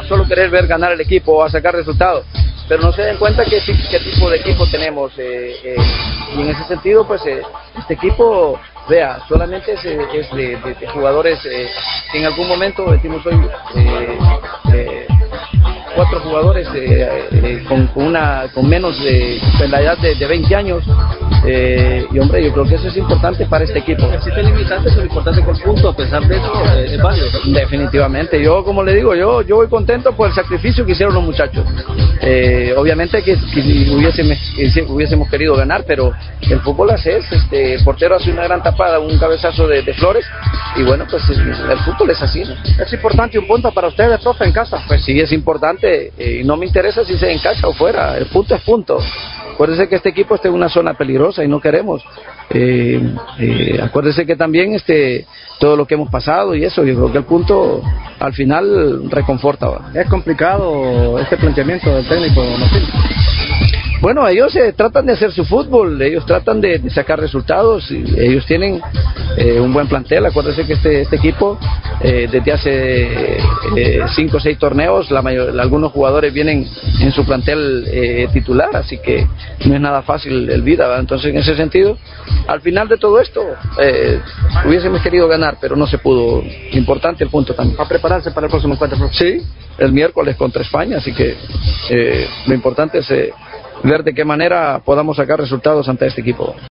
solo querer ver ganar el equipo o a sacar resultados, pero no se den cuenta qué tipo de equipo tenemos, y en ese sentido pues este equipo, vea, solamente es de jugadores que en algún momento decimos hoy 4 jugadores con menos de la edad de 20 años, y hombre, yo creo que eso es importante para este equipo. ¿Existen limitantes o lo importante que el punto, a pesar de eso, es válido? Definitivamente, yo como le digo, yo voy contento por el sacrificio que hicieron los muchachos. Obviamente que hubiésemos querido ganar, pero el fútbol hace es, el portero hace una gran tapada, un cabezazo de Flores, y bueno, pues el fútbol es así, ¿no? ¿Es importante un punto para ustedes, profe, en casa? Pues sí, es importante, y no me interesa si sea en casa o fuera, el punto es punto. Acuérdese que este equipo está en una zona peligrosa y no queremos. Acuérdese que también todo lo que hemos pasado y eso, yo creo que el punto al final reconforta. ¿Es complicado este planteamiento del técnico Martín? Bueno, ellos tratan de hacer su fútbol, ellos tratan de sacar resultados, y ellos tienen un buen plantel. Acuérdense que este equipo desde hace 5 o 6 torneos, algunos jugadores vienen en su plantel titular, así que no es nada fácil el vida, ¿verdad? Entonces en ese sentido, al final de todo esto, hubiésemos querido ganar, pero no se pudo. Importante el punto también. ¿A prepararse para el próximo encuentro? Sí, el miércoles contra España, así que lo importante es ver de qué manera podamos sacar resultados ante este equipo.